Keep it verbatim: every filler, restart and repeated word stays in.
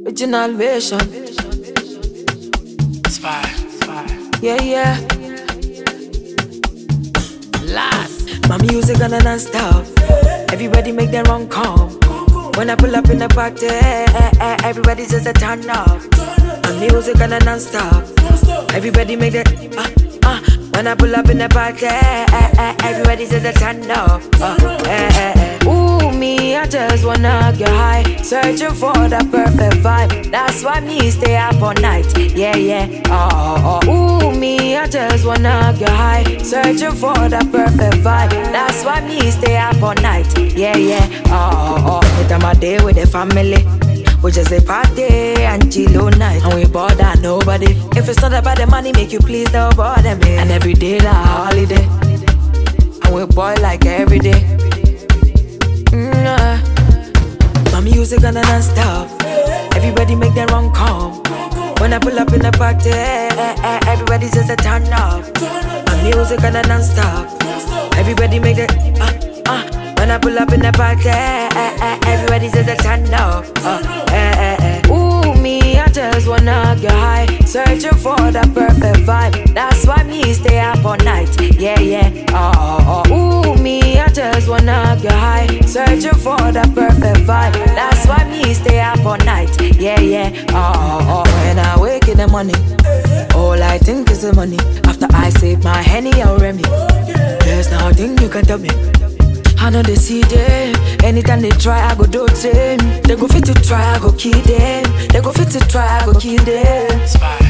Original version. Spy, spy. Yeah, yeah. Last. My music gonna non-stop. Everybody make them run calm. When I pull up in the party, everybody's just a turn up. My music gonna non-stop. Everybody make that uh, uh. When I pull up in the party, everybody's just a turn up. Uh, eh, eh, eh. Ooh, me, I just wanna get high, searching for the perfect vibe. That's why me stay up all night. Yeah, yeah. Oh, oh, oh. Ooh, me, I just wanna get high, searching for the perfect vibe. That's why me stay up all night. Yeah, yeah. Oh, oh, oh. It's my day with the family. We just a party and chill all night, and we bother nobody. If it's not about the money, make you please don't bother me. And every day like holiday, and we boy like every day. Mm, uh. My music gonna non-stop. Everybody make them run calm. When I pull up in the party, everybody's just a turn up. My music gonna non-stop. Everybody make that uh, uh. When I pull up in the party, everybody's just a turn up. Uh, eh, eh, eh. Ooh, me, I just wanna get high, searching for the perfect vibe. That's why me stay up all night. Yeah, yeah. Oh, oh, oh. Ooh, me, I just wanna get high, searching for the perfect vibe. That's why me stay up all night. Yeah, yeah. Oh, oh, oh. When I wake in the morning, all I think is the money. After I save my Henny or Remy, there's nothing you can tell me. I know they see them. Anytime they try, I go do them. They go fit to try, I go kill them. They go fit to try, I go kill them. Spy.